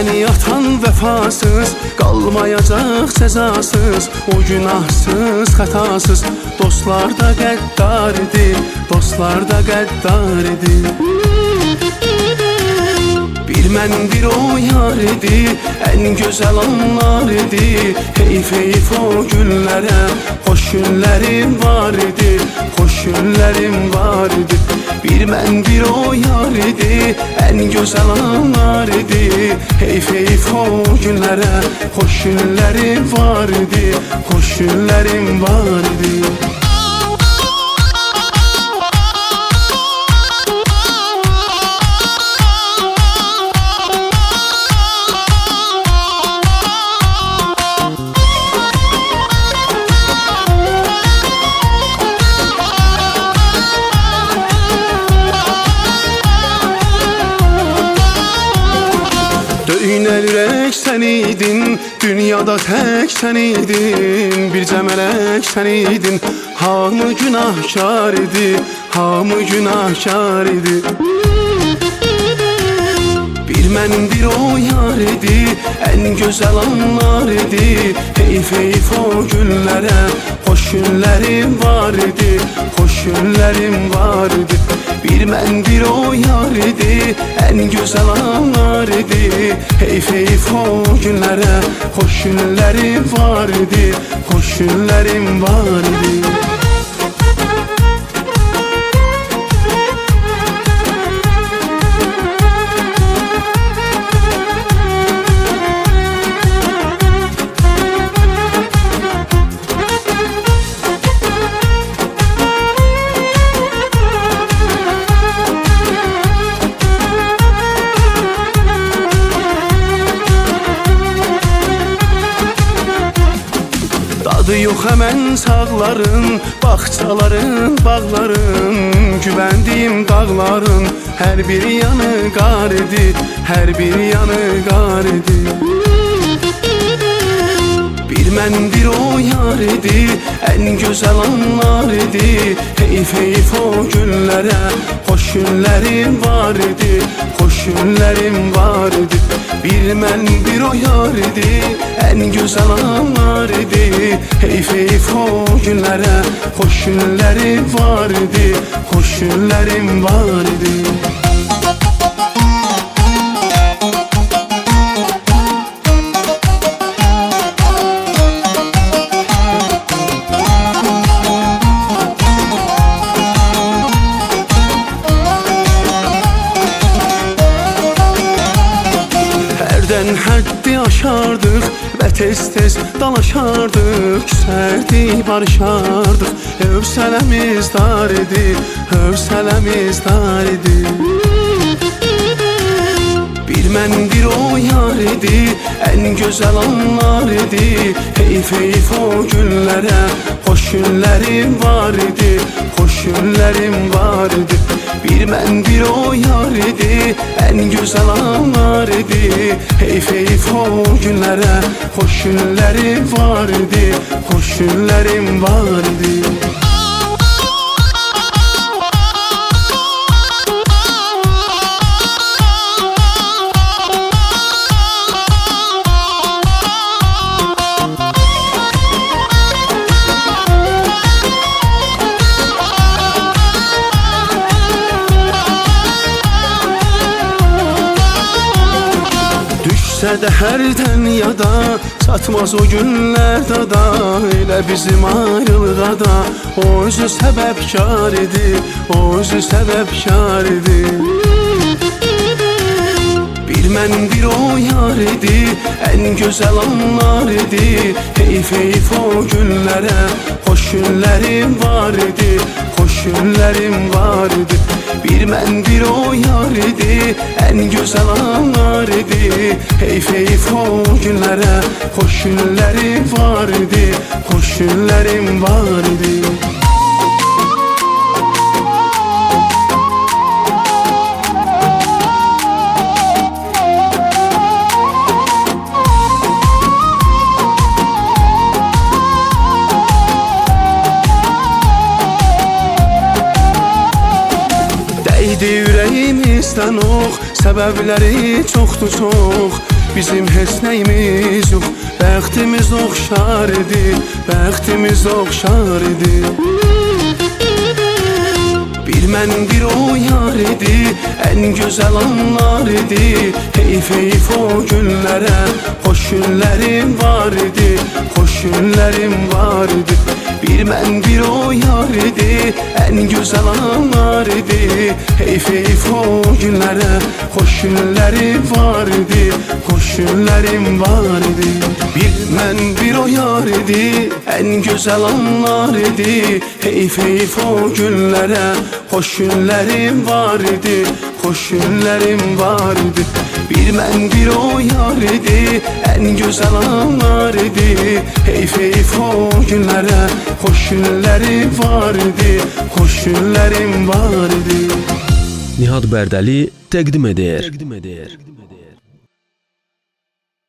Səni atan vəfasız, qalmayacaq cəzasız. O günahsız, xətasız, dostlar da qəddar idi, dostlar da qəddar idi. Bir mən bir o yar idi, ən gözəl anlar idi. Heyf heyf o günlərə, xoş günlərim var idi, xoş günlərim var idi. Bir mən bir o yar idi, ən gözəl anlar idi. Heyf heyf o günlərə, xoş günlərim var idi, xoş günlərim var idi. Döyünər ürək sən idin, dünyada tək sən idin. Bircə mələk sən idin, hamı günahkar idi, hamı günahkar idi. Bir mən bir o yar idi, ən gözəl anlar idi. Heyf heyf o günlərə, xoş günlərim var idi, xoş günlərim var idi. Bir mən bir o yar idi, ən gözəl anlar idi. Heyf heyf o günlərə, xoş günlərim var idi, xoş günlərim var idi. Adı yox həmən sağların, bağçaların, bağların. Güvəndiyim dağların, hər bir yanı qar idi, hər bir yanı qar idi. Bir mən bir o yar idi, ən gözəl anlar idi. Heyf heyf o günlərə, xoş günlərim var idi, xoş günlərim var idi. Bir mən bir o yar idi, ən gözəl anlar idi. Heyf heyf o günlərə, xoş günlərim var idi, xoş günlərim var idi. Həddi aşardıq və tez-tez dalaşardıq. Küsərdi, barışardıq, hövsələmiz dar idi, hövsələmiz dar idi. Bir mən bir o yar idi, ən gözəl anlar idi. Heyf heyf o günlərə, xoş günlərim var idi, xoş günlərim var idi. Bir mən bir o yar idi, ən gözəl anlar idi. Heyf heyf o günlərə, xoş günlərim var idi, xoş günlərim var idi. Düşsə də hərdən yada, çatmaz o günlər dada. Elə bizim ayrılığa da o özü səbəbkar idi, o özü səbəbkar idi. Bir mən bir o yar idi, ən gözəl anlar idi. Heyf heyf o günlərə, xoş günlərim var idi, xoş günlərim var idi. Bir mən bir o yar idi, ən gözəl anlar idi. Heyf heyf o günlərə, xoş günlərim var idi, xoş günlərim var idi. Ürəyimizdən ox, səbəbləri çoxdur çox. bizim heç nəyimiz yox. Bəxtimiz oxşar idi, bəxtimiz oxşar idi. Bir mən bir o yar idi, ən gözəl anlar idi. Heyf heyf o günlərə, xoş günlərim var idi, xoş günlərim var idi. Bir mən bir o yar idi, ən gözəl anlar idi. Heyf heyf o günlərə, xoş günlərim var idi, xoş günlərim var idi. Bir mən bir o yar idi, ən gözəl anlar idi. Heyf heyf o günlərə, xoş günlərim var idi, xoş günlərim var idi. Bir mən bir o yar idi, ən gözəl anlar idi. Heyf heyf o günlərə, xoş günlərim var idi, xoş günlərim var idi. Nihat Bərdəli təqdim edir.